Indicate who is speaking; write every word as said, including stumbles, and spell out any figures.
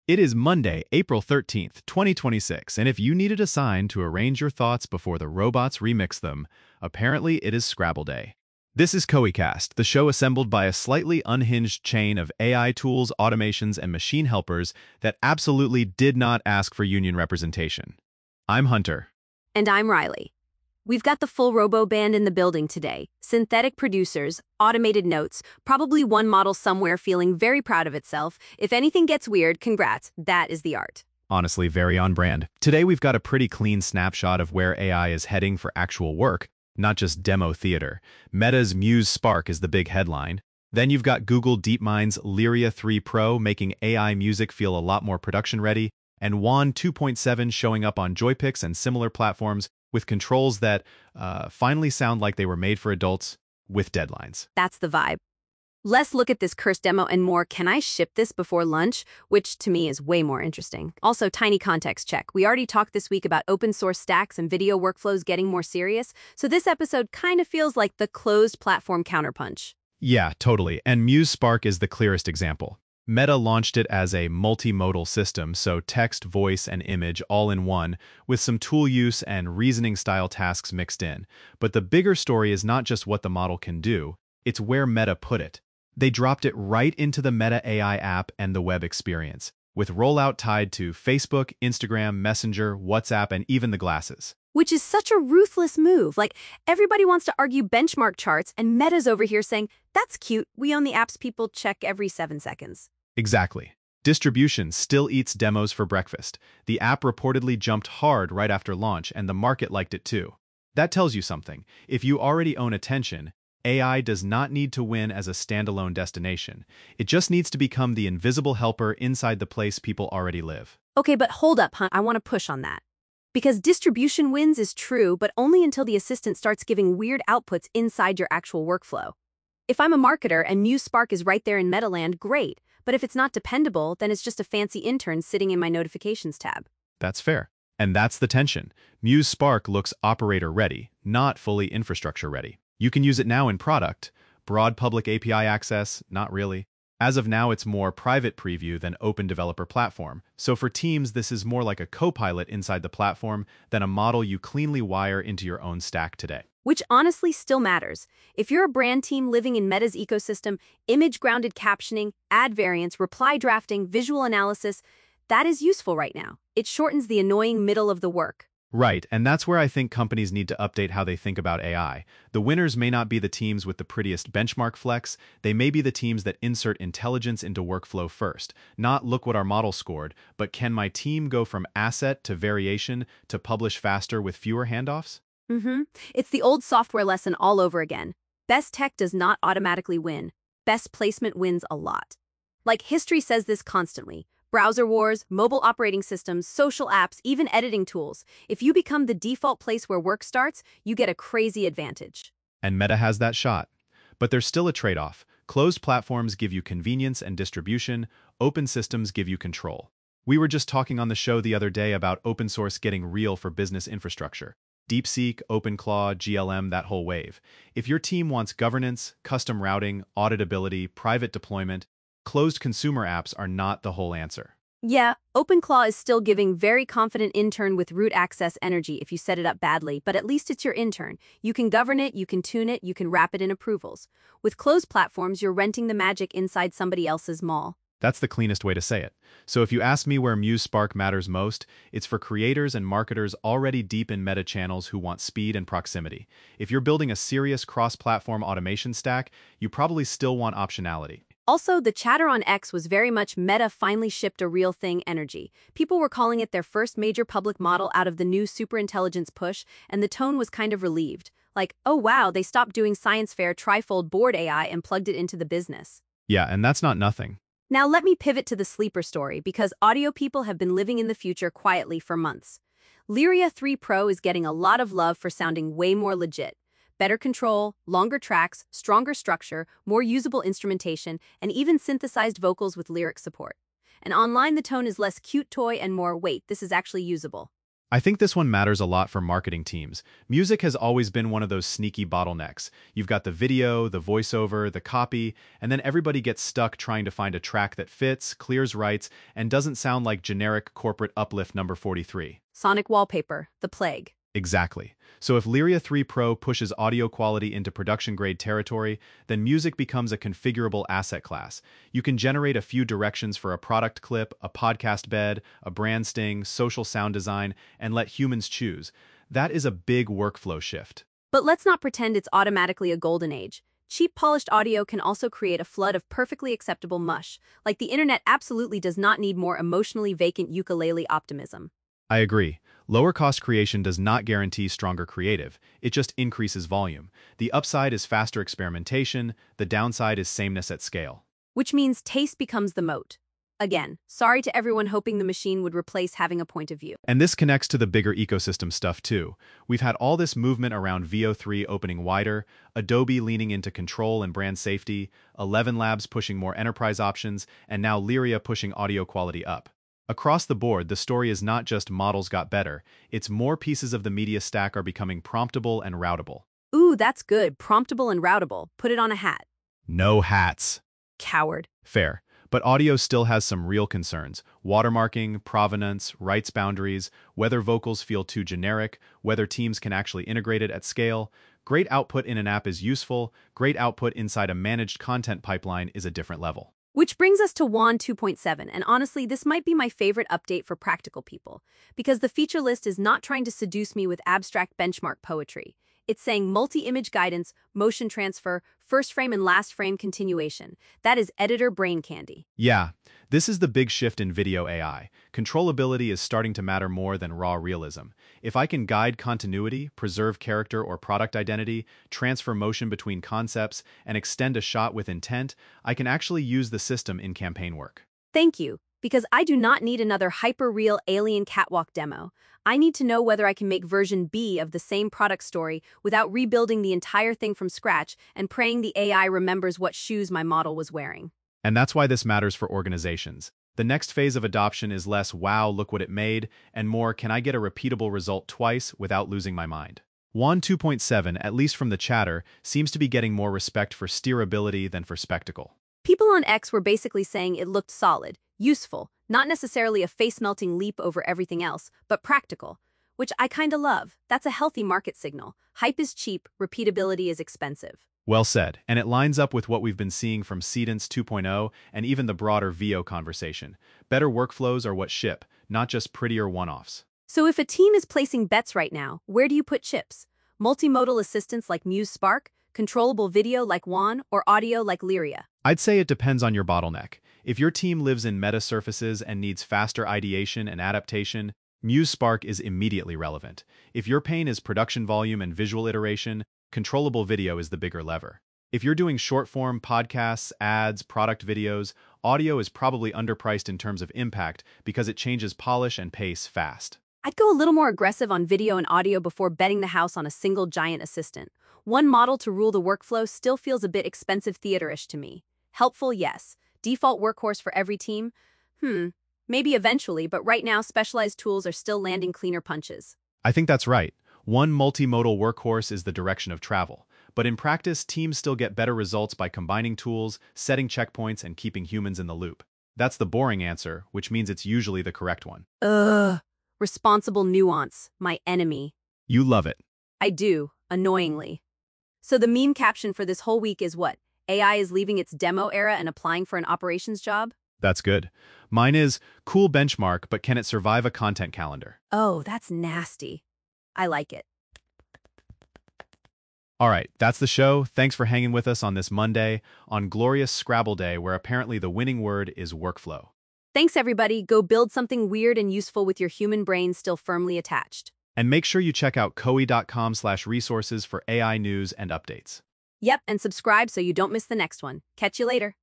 Speaker 1: It is Monday, April thirteenth, twenty twenty-six, and if you needed a sign to arrange your thoughts before the robots remix them, apparently it is Scrabble Day. This is KoiCast, the show assembled by a slightly unhinged chain of A I tools, automations, and machine helpers that absolutely did not ask for union representation. I'm Hunter.
Speaker 2: And I'm Riley. We've got the full Robo Band in the building today. Synthetic producers, automated notes, probably one model somewhere feeling very proud of itself. If anything gets weird, congrats, that is the art.
Speaker 1: Honestly, very on brand. Today we've got a pretty clean snapshot of where A I is heading for actual work, not just demo theater. Meta's Muse Spark is the big headline. Then you've got Google DeepMind's Lyria three Pro making A I music feel a lot more production-ready, and WAN two point seven showing up on Joypix and similar platforms with controls that uh, finally sound like they were made for adults with deadlines.
Speaker 2: That's the vibe. Let's look at this cursed demo and more. Can I ship this before lunch? Which to me is way more interesting. Also, tiny context check. We already talked this week about open source stacks and video workflows getting more serious, so this episode kind of feels like the closed platform counterpunch.
Speaker 1: Yeah, totally. And Muse Spark is the clearest example. Meta launched it as a multimodal system, so text, voice, and image all in one, with some tool use and reasoning-style tasks mixed in. But the bigger story is not just what the model can do, it's where Meta put it. They dropped it right into the Meta A I app and the web experience, with rollout tied to Facebook, Instagram, Messenger, WhatsApp, and even the glasses.
Speaker 2: Which is such a ruthless move. Like, everybody wants to argue benchmark charts, and Meta's over here saying, that's cute, we own the apps people check every seven seconds.
Speaker 1: Exactly. Distribution still eats demos for breakfast. The app reportedly jumped hard right after launch, and the market liked it too. That tells you something. If you already own attention, A I does not need to win as a standalone destination. It just needs to become the invisible helper inside the place people already live.
Speaker 2: Okay, but hold up, Hunt. I want to push on that. Because distribution wins is true, but only until the assistant starts giving weird outputs inside your actual workflow. If I'm a marketer and Muse Spark is right there in Metaland, great. But if it's not dependable, then it's just a fancy intern sitting in my notifications tab.
Speaker 1: That's fair. And that's the tension. Muse Spark looks operator-ready, not fully infrastructure-ready. You can use it now in product. Broad public A P I access, not really. As of now, it's more private preview than open developer platform. So for teams, this is more like a co-pilot inside the platform than a model you cleanly wire into your own stack today.
Speaker 2: Which honestly still matters. If you're a brand team living in Meta's ecosystem, image-grounded captioning, ad variants, reply drafting, visual analysis, that is useful right now. It shortens the annoying middle of the work.
Speaker 1: Right, and that's where I think companies need to update how they think about A I. The winners may not be the teams with the prettiest benchmark flex, they may be the teams that insert intelligence into workflow first. Not look what our model scored, but can my team go from asset to variation to publish faster with fewer handoffs?
Speaker 2: Mm-hmm. It's the old software lesson all over again. Best tech does not automatically win. Best placement wins a lot. Like history says this constantly. Browser wars, mobile operating systems, social apps, even editing tools. If you become the default place where work starts, you get a crazy advantage.
Speaker 1: And Meta has that shot. But there's still a trade-off. Closed platforms give you convenience and distribution. Open systems give you control. We were just talking on the show the other day about open source getting real for business infrastructure. DeepSeek, OpenClaw, G L M, that whole wave. If your team wants governance, custom routing, auditability, private deployment, closed consumer apps are not the whole answer.
Speaker 2: Yeah, OpenClaw is still giving very confident intern with root access energy if you set it up badly, but at least it's your intern. You can govern it, you can tune it, you can wrap it in approvals. With closed platforms, you're renting the magic inside somebody else's mall.
Speaker 1: That's the cleanest way to say it. So if you ask me where Muse Spark matters most, it's for creators and marketers already deep in Meta channels who want speed and proximity. If you're building a serious cross-platform automation stack, you probably still want optionality.
Speaker 2: Also, the chatter on X was very much Meta finally shipped a real thing energy. People were calling it their first major public model out of the new superintelligence push, and the tone was kind of relieved. Like, oh wow, they stopped doing science fair trifold board A I and plugged it into the business.
Speaker 1: Yeah, and that's not nothing.
Speaker 2: Now let me pivot to the sleeper story, because audio people have been living in the future quietly for months. Lyria three Pro is getting a lot of love for sounding way more legit. Better control, longer tracks, stronger structure, more usable instrumentation, and even synthesized vocals with lyric support. And online the tone is less cute toy and more, wait, this is actually usable.
Speaker 1: I think this one matters a lot for marketing teams. Music has always been one of those sneaky bottlenecks. You've got the video, the voiceover, the copy, and then everybody gets stuck trying to find a track that fits, clears rights, and doesn't sound like generic corporate uplift number forty-three.
Speaker 2: Sonic wallpaper, the plague.
Speaker 1: Exactly. So if Lyria three Pro pushes audio quality into production-grade territory, then music becomes a configurable asset class. You can generate a few directions for a product clip, a podcast bed, a brand sting, social sound design, and let humans choose. That is a big workflow shift.
Speaker 2: But let's not pretend it's automatically a golden age. Cheap polished audio can also create a flood of perfectly acceptable mush. Like the internet absolutely does not need more emotionally vacant ukulele optimism.
Speaker 1: I agree. Lower cost creation does not guarantee stronger creative, it just increases volume. The upside is faster experimentation, the downside is sameness at scale.
Speaker 2: Which means taste becomes the moat. Again, sorry to everyone hoping the machine would replace having a point of view.
Speaker 1: And this connects to the bigger ecosystem stuff too. We've had all this movement around V O three opening wider, Adobe leaning into control and brand safety, Eleven Labs pushing more enterprise options, and now Lyria pushing audio quality up. Across the board, the story is not just models got better, it's more pieces of the media stack are becoming promptable and routable.
Speaker 2: Ooh, that's good. Promptable and routable. Put it on a hat.
Speaker 1: No hats.
Speaker 2: Coward.
Speaker 1: Fair. But audio still has some real concerns. Watermarking, provenance, rights boundaries, whether vocals feel too generic, whether teams can actually integrate it at scale. Great output in an app is useful, great output inside a managed content pipeline is a different level.
Speaker 2: Which brings us to WAN two point seven, and honestly, this might be my favorite update for practical people, because the feature list is not trying to seduce me with abstract benchmark poetry. It's saying multi-image guidance, motion transfer, first frame and last frame continuation. That is editor brain candy.
Speaker 1: Yeah, this is the big shift in video A I. Controllability is starting to matter more than raw realism. If I can guide continuity, preserve character or product identity, transfer motion between concepts, and extend a shot with intent, I can actually use the system in campaign work.
Speaker 2: Thank you, because I do not need another hyper-real alien catwalk demo. I need to know whether I can make version B of the same product story without rebuilding the entire thing from scratch and praying the A I remembers what shoes my model was wearing.
Speaker 1: And that's why this matters for organizations. The next phase of adoption is less wow, look what it made, and more can I get a repeatable result twice without losing my mind. WAN two point seven, at least from the chatter, seems to be getting more respect for steerability than for spectacle.
Speaker 2: People on X were basically saying it looked solid, useful, not necessarily a face-melting leap over everything else, but practical, which I kinda love. That's a healthy market signal. Hype is cheap, repeatability is expensive.
Speaker 1: Well said, and it lines up with what we've been seeing from Seedance two point oh and even the broader V O conversation. Better workflows are what ship, not just prettier one-offs.
Speaker 2: So if a team is placing bets right now, where do you put chips? Multimodal assistants like Muse Spark, controllable video like WAN, or audio like Lyria?
Speaker 1: I'd say it depends on your bottleneck. If your team lives in meta surfaces and needs faster ideation and adaptation, Muse Spark is immediately relevant. If your pain is production volume and visual iteration, controllable video is the bigger lever. If you're doing short-form podcasts, ads, product videos, audio is probably underpriced in terms of impact because it changes polish and pace fast.
Speaker 2: I'd go a little more aggressive on video and audio before betting the house on a single giant assistant. One model to rule the workflow still feels a bit expensive theaterish to me. Helpful, yes. Default workhorse for every team? Hmm, maybe eventually, but right now specialized tools are still landing cleaner punches.
Speaker 1: I think that's right. One multimodal workhorse is the direction of travel. But in practice, teams still get better results by combining tools, setting checkpoints, and keeping humans in the loop. That's the boring answer, which means it's usually the correct one.
Speaker 2: Ugh. Responsible nuance, my enemy.
Speaker 1: You love it.
Speaker 2: I do, annoyingly. So the meme caption for this whole week is what? A I is leaving its demo era and applying for an operations job?
Speaker 1: That's good. Mine is, cool benchmark, but can it survive a content calendar?
Speaker 2: Oh, that's nasty. I like it.
Speaker 1: All right, that's the show. Thanks for hanging with us on this Monday, on glorious Scrabble Day, where apparently the winning word is workflow.
Speaker 2: Thanks, everybody. Go build something weird and useful with your human brain still firmly attached.
Speaker 1: And make sure you check out koei dot com slash resources for A I news and updates.
Speaker 2: Yep, and subscribe so you don't miss the next one. Catch you later.